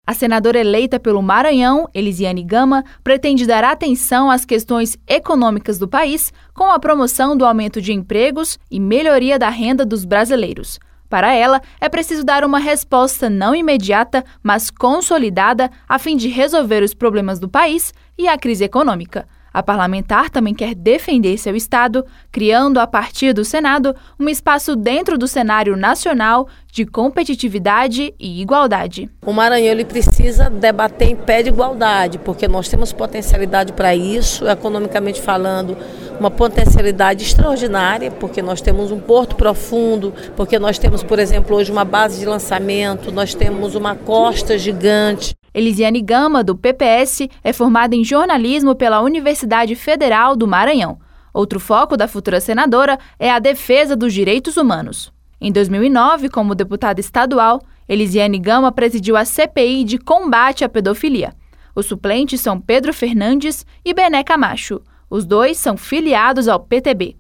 A senadora eleita pelo Maranhão, Elisiane Gama, pretende dar atenção às questões econômicas do país com a promoção do aumento de empregos e melhoria da renda dos brasileiros. Para ela, é preciso dar uma resposta não imediata, mas consolidada, a fim de resolver os problemas do país e a crise econômica. A parlamentar também quer defender seu estado, criando, a partir do Senado, um espaço dentro do cenário nacional de competitividade e igualdade. O Maranhão ele precisa debater em pé de igualdade, porque nós temos potencialidade para isso, economicamente falando, uma potencialidade extraordinária, porque nós temos um porto profundo, porque nós temos, por exemplo, hoje uma base de lançamento, nós temos uma costa gigante. Elisiane Gama, do PPS, é formada em jornalismo pela Universidade Federal do Maranhão. Outro foco da futura senadora é a defesa dos direitos humanos. Em 2009, como deputada estadual, Elisiane Gama presidiu a CPI de combate à pedofilia. Os suplentes são Pedro Fernandes e Bené Camacho. Os dois são filiados ao PTB.